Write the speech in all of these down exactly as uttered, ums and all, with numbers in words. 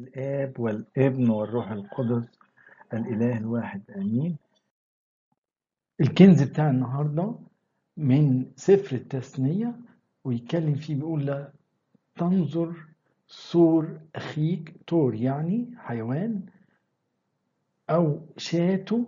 الآب والابن والروح القدس الإله الواحد آمين. الكنز بتاع النهاردة من سفر التثنية، ويتكلم فيه بيقول لا تنظر سور أخيك، تور يعني حيوان، أو شاته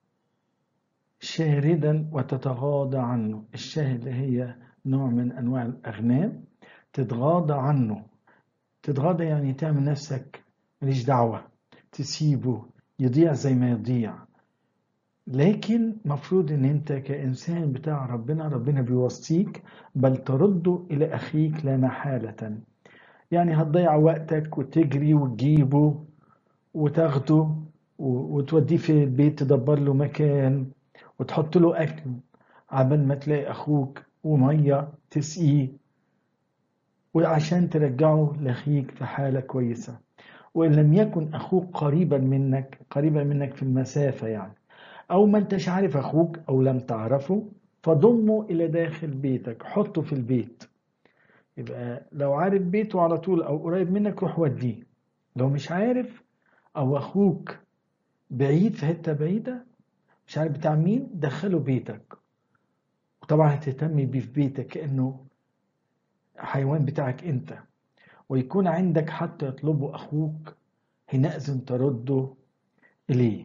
شاردا وتتغاضى عنه. الشاه اللي هي نوع من أنواع الأغنام، تتغاضى عنه. تتغاضى يعني تعمل نفسك ماليش دعوة، تسيبه يضيع زي ما يضيع. لكن مفروض ان انت كإنسان بتاع ربنا، ربنا بيوصيك بل ترده إلى أخيك لا محالة. يعني هتضيع وقتك وتجري وتجيبه وتاخده وتوديه في البيت، تدبر له مكان وتحط له أكل عبال ما تلاقي أخوك ومية تسقيه، وعشان ترجعه لأخيك في حالة كويسة. وإن لم يكن أخوك قريبا منك، قريبا منك في المسافة يعني، أو ما أنتش عارف أخوك أو لم تعرفه، فضمه إلى داخل بيتك، حطه في البيت. يبقى لو عارف بيته على طول أو قريب منك روح وديه. لو مش عارف أو أخوك بعيد في حتة بعيدة مش عارف بتاع مين، دخله بيتك. وطبعا هتهتم بيه في بيتك كأنه حيوان بتاعك أنت، ويكون عندك حتى يطلبه أخوك حينئذ ترده إليه.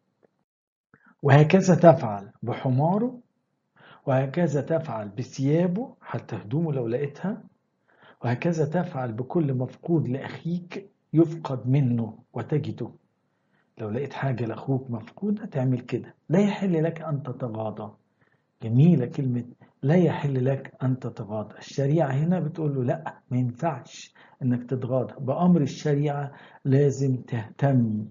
وهكذا تفعل بحماره، وهكذا تفعل بثيابه حتى هدومه لو لقيتها، وهكذا تفعل بكل مفقود لأخيك يفقد منه وتجده. لو لقيت حاجة لأخوك مفقودة تعمل كده. لا يحل لك أن تتغاضى. جميلة كلمة لا يحل لك أن تتغاضى. الشريعة هنا بتقول له لا، ما ينفعش أنك تتغاضى. بأمر الشريعة لازم تهتم.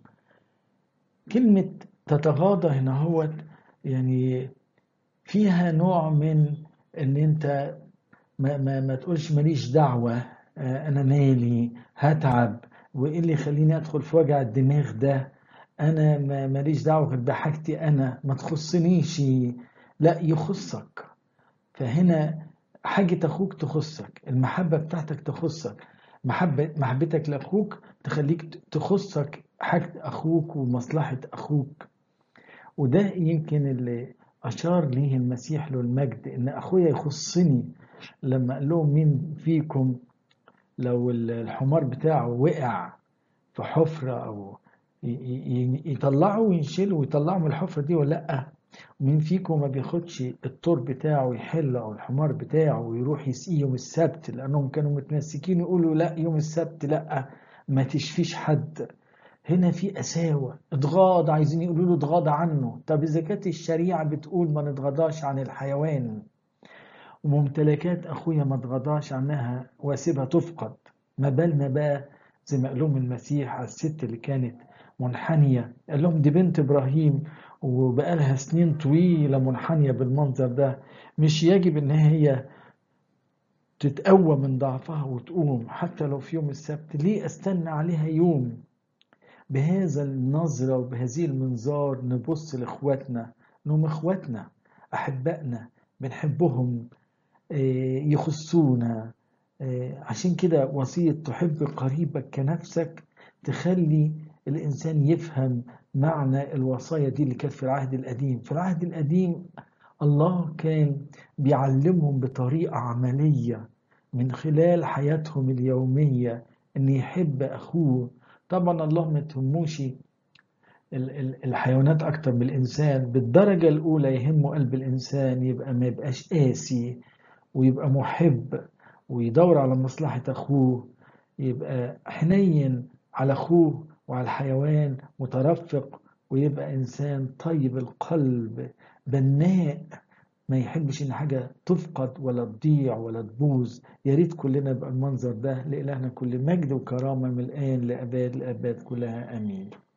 كلمة تتغاضى هنا هو يعني فيها نوع من ان انت ما, ما, ما تقولش ماليش دعوة، آه، انا مالي، هتعب، وايه اللي يخليني ادخل في وجع الدماغ ده، انا ما ماليش دعوة غير بحاجتي، انا ما تخصنيش. لا، يخصك. فهنا حاجة اخوك تخصك، المحبة بتاعتك تخصك، محبة محبتك لاخوك تخليك تخصك حاجة اخوك ومصلحة اخوك. وده يمكن اللي أشار ليه المسيح له المجد، إن أخويا يخصني. لما قال لهم مين فيكم لو الحمار بتاعه وقع في حفرة، أو يطلعه وينشله ويطلعه من الحفرة دي ولا لأ؟ مين فيكم ما بياخدش الطور بتاعه يحله أو الحمار بتاعه ويروح يسقيه يوم السبت؟ لأنهم كانوا متمسكين يقولوا لأ، يوم السبت لأ، ما تشفيش حد. هنا في قساوة، اتغاضى، عايزين يقولوا له اتغاضى عنه. طب إذا كانت الشريعة بتقول ما نتغاضاش عن الحيوان، وممتلكات أخويا ما اتغاضاش عنها واسيبها تفقد، ما بالنا بقى زي ما قال لهم المسيح على الست اللي كانت منحنية؟ قال لهم دي بنت إبراهيم وبقالها سنين طويلة منحنية بالمنظر ده، مش يجب إن هي تتقوى من ضعفها وتقوم حتى لو في يوم السبت؟ ليه أستنى عليها يوم؟ بهذا النظرة وبهذه المنظار نبص لإخواتنا، إنهم إخواتنا أحبائنا بنحبهم، يخصونا. عشان كده وصية تحب قريبك كنفسك تخلي الإنسان يفهم معنى الوصايا دي اللي كانت في العهد القديم. في العهد القديم الله كان بيعلمهم بطريقة عملية من خلال حياتهم اليومية إن يحب أخوه. طبعا الله ما تهموش الحيوانات أكتر من الإنسان. بالدرجة الأولى يهمه قلب الإنسان، يبقى ما يبقاش قاسي، ويبقى محب، ويدور على مصلحة أخوه، يبقى حنين على أخوه وعلى الحيوان، مترفق، ويبقى إنسان طيب القلب بناء، ما يحبش إن حاجة تفقد ولا تضيع ولا تبوظ. يا ريت كلنا يبقى المنظر ده. لإلهنا كل مجد وكرامة من الآن لأباد الآباد كلها آمين.